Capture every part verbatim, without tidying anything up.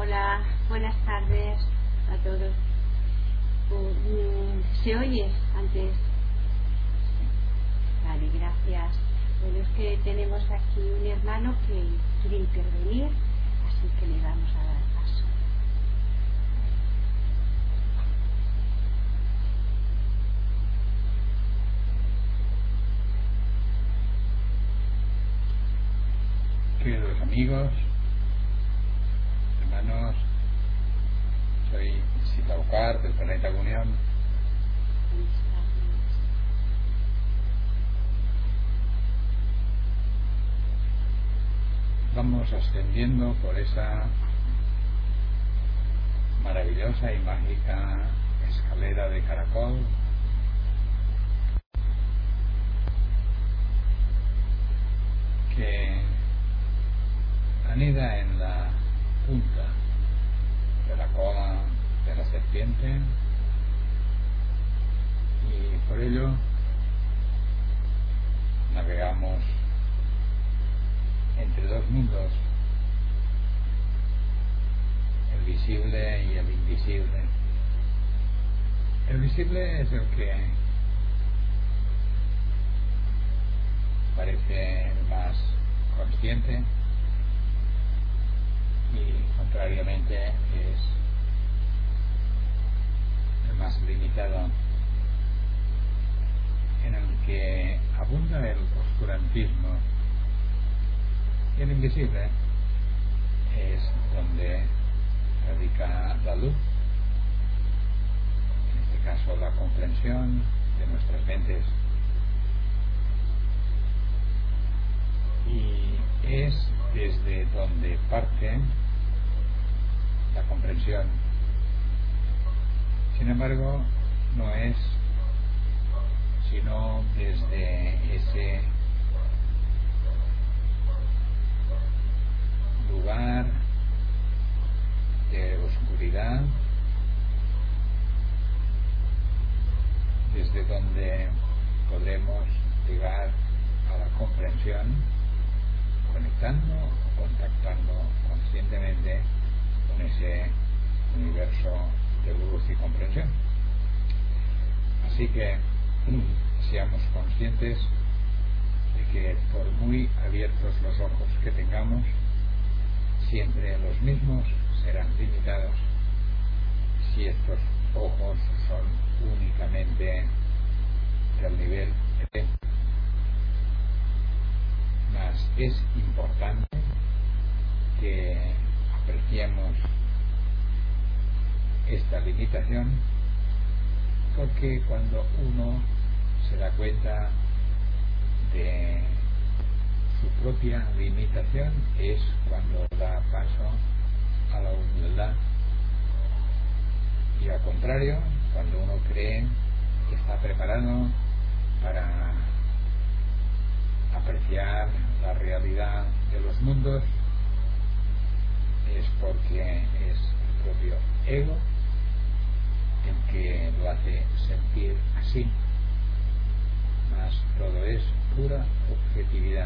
Hola, buenas tardes a todos. ¿Se oye antes? Vale, gracias. Bueno, es que tenemos aquí un hermano que quiere intervenir, así que le vamos a dar paso. Queridos amigos, hermanos, soy Silaucar del planeta Unión. Vamos ascendiendo por esa maravillosa y mágica escalera de caracol que anida en la punta de la cola de la serpiente, y por ello navegamos entre dos mundos, el visible y el invisible. El visible es el que parece el más consciente y contrariamente es el más limitado, en el que abunda el oscurantismo. Y el invisible es donde radica la luz, en este caso la comprensión de nuestras mentes, y es desde donde parte la comprensión. Sin embargo, no es sino desde ese lugar de oscuridad desde donde podremos llegar a la comprensión, conectando o contactando conscientemente con ese universo de luz y comprensión. Así que seamos conscientes de que por muy abiertos los ojos que tengamos, siempre los mismos serán limitados si estos ojos son únicamente del nivel de. Mas es importante que apreciemos esta limitación, porque cuando uno se da cuenta de su propia limitación es cuando da paso a la humildad, y al contrario, cuando uno cree que está preparado para apreciar la realidad de los mundos, es porque es el propio ego el que lo hace sentir así. Mas todo es pura objetividad.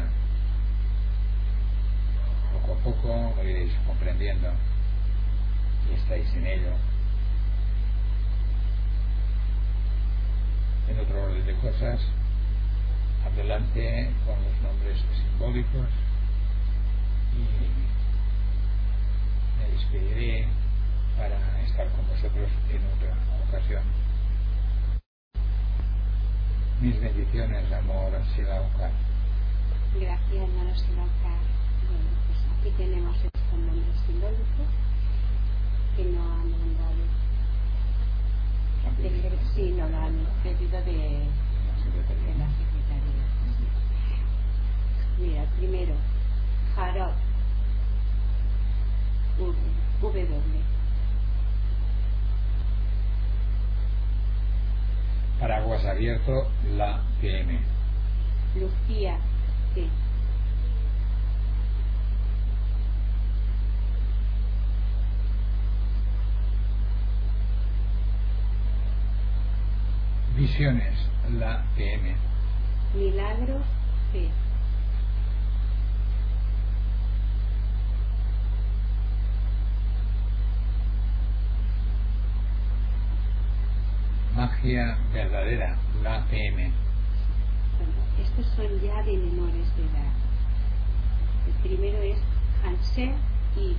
Poco a poco lo iréis comprendiendo y estáis en ello. En otro orden de cosas, adelante con los nombres simbólicos, y me despediré para estar con vosotros en otra ocasión. Mis bendiciones, amor, Silaucar. Gracias, hermano Silaucar. Bueno, pues aquí tenemos estos nombres simbólicos que no han nombrado. Sí, no lo han pedido de, de la Secretaría. Mira, primero, Jarot, W. Paraguas abierto, la P M. Lucía, T. Visiones, la P M. Milagro, P. energía verdadera, la P M. Bueno, estos son ya de menores de edad. El primero es Hansel y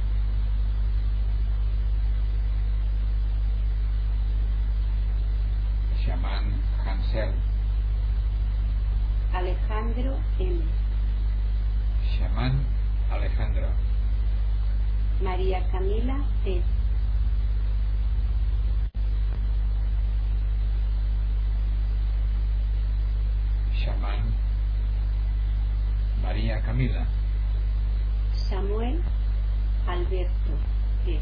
Shaman Hansel, Alejandro M, Shaman Alejandro, María Camila T, Shaman María Camila, Samuel Alberto T,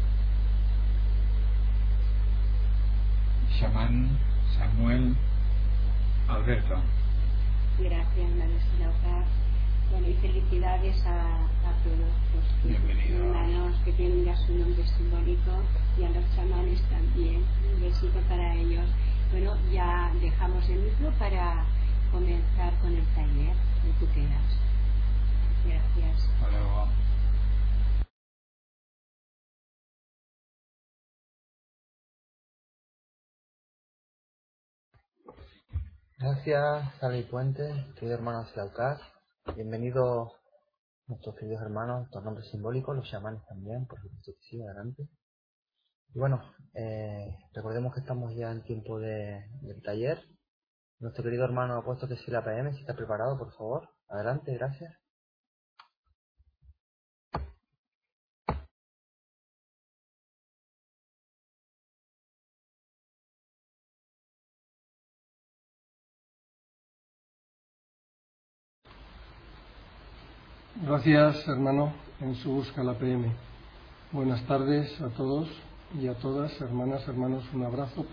Shaman Samuel Alberto. Gracias, María Silaucar. Bueno, y felicidades a, a todos los Bienvenidos. hermanos que tienen ya su nombre simbólico y a los chamanes también. Un besito para ellos. Bueno, ya dejamos el micro para comenzar con el taller de tutelas. Gracias. Hasta luego. Gracias, Sala y Puente, querido hermano Silaucar. Bienvenidos nuestros queridos hermanos, estos nombres simbólicos, los chamanes también, por supuesto que sí, adelante. Y bueno, eh, recordemos que estamos ya en tiempo de, del taller. Nuestro querido hermano ha puesto que sí la P M, si está preparado, por favor. Adelante, gracias. Gracias, hermano, en su busca la P M. Buenas tardes a todos y a todas, hermanas, hermanos, un abrazo.